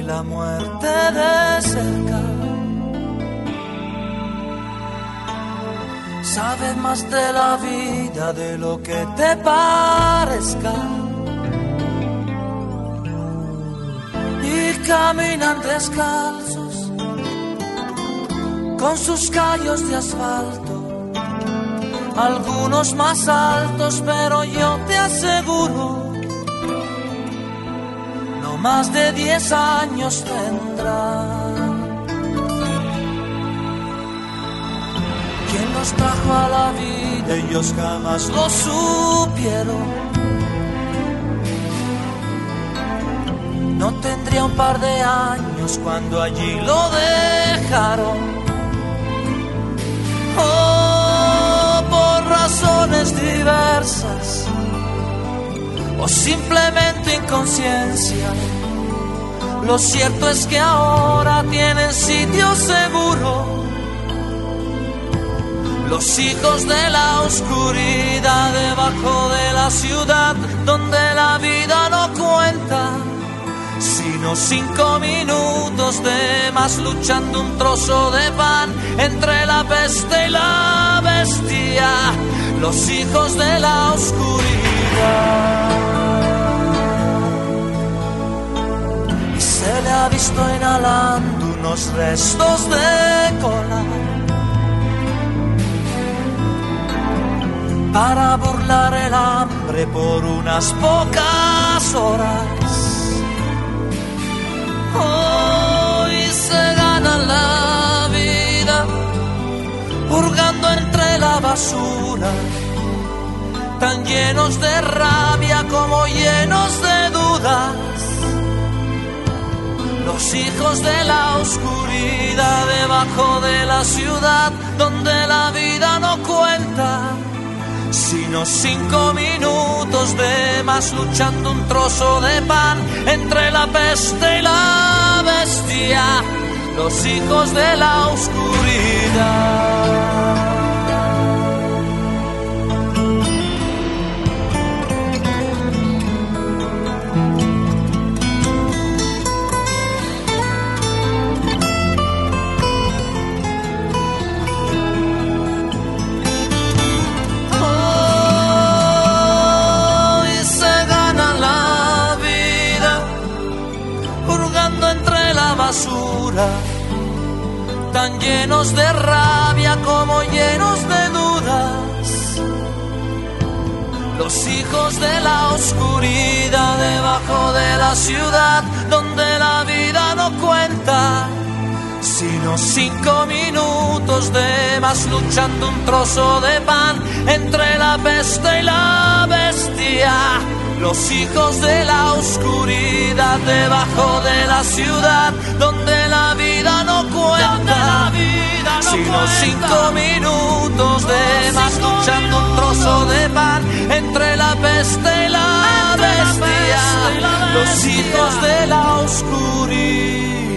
la muerte de cerca. Sabes más de la vida de lo que te parezca. Y caminan descalzos con sus callos de asfalto, algunos más altos, pero yo te aseguro, no más de 10 años tendrán. ¿Quién los trajo a la vida? Ellos jamás lo supieron. No tendría un par de años cuando allí lo dejaron. Oh, por razones diversas o simplemente inconsciencia, lo cierto es que ahora tienen sitio seguro. Los hijos de la oscuridad debajo de la ciudad, donde la vida no cuenta, sino 5 minutos de más luchando un trozo de pan entre la peste y la bestia. Los hijos de la oscuridad. Y se le ha visto inhalando unos restos de cola para burlar el hambre por unas pocas horas. Hoy se gana la vida hurgando entre la basura, tan llenos de rabia como llenos de dudas. Los hijos de la oscuridad debajo de la ciudad, donde la vida no cuenta, sino 5 minutos de más luchando un trozo de pan entre la peste y la bestia. Los hijos de la oscuridad. Basura, tan llenos de rabia como llenos de dudas. Los hijos de la oscuridad debajo de la ciudad, donde la vida no cuenta, sino 5 minutos de más luchando un trozo de pan entre la peste y la bestia. Los hijos de la oscuridad debajo de la ciudad, donde la vida no cuenta, sino 5 minutos de más luchando un trozo de pan entre la peste y la bestia. Los hijos de la oscuridad.